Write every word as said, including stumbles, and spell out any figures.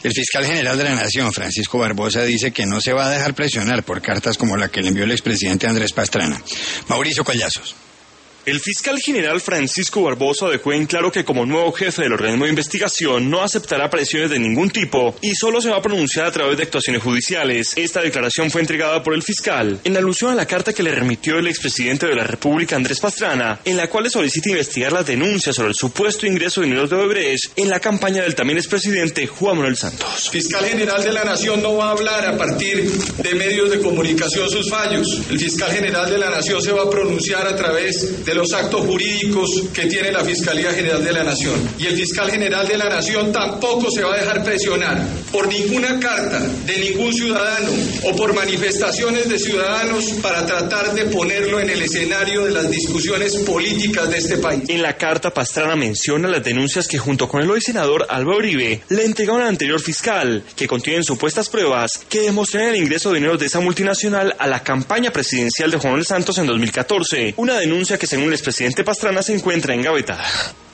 El fiscal general de la Nación, Francisco Barbosa, dice que no se va a dejar presionar por cartas como la que le envió el expresidente Andrés Pastrana. Mauricio Collazos. El fiscal general Francisco Barbosa dejó en claro que como nuevo jefe del organismo de investigación no aceptará presiones de ningún tipo y solo se va a pronunciar a través de actuaciones judiciales. Esta declaración fue entregada por el fiscal en alusión a la carta que le remitió el expresidente de la República Andrés Pastrana, en la cual le solicita investigar las denuncias sobre el supuesto ingreso de dinero de Odebrecht en la campaña del también expresidente Juan Manuel Santos. Fiscal general de la Nación no va a hablar a partir de medios de comunicación sus fallos. El fiscal general de la Nación se va a pronunciar a través de los actos jurídicos que tiene la Fiscalía General de la Nación. Y el fiscal general de la Nación tampoco se va a dejar presionar por ninguna carta de ningún ciudadano o por manifestaciones de ciudadanos para tratar de ponerlo en el escenario de las discusiones políticas de este país. En la carta, Pastrana menciona las denuncias que junto con el hoy senador Álvaro Uribe le entregaron al anterior fiscal, que contienen supuestas pruebas que demostrarían el ingreso de dinero de esa multinacional a la campaña presidencial de Juan Manuel Santos en dos mil catorce, una denuncia que según el expresidente Pastrana se encuentra engavetada.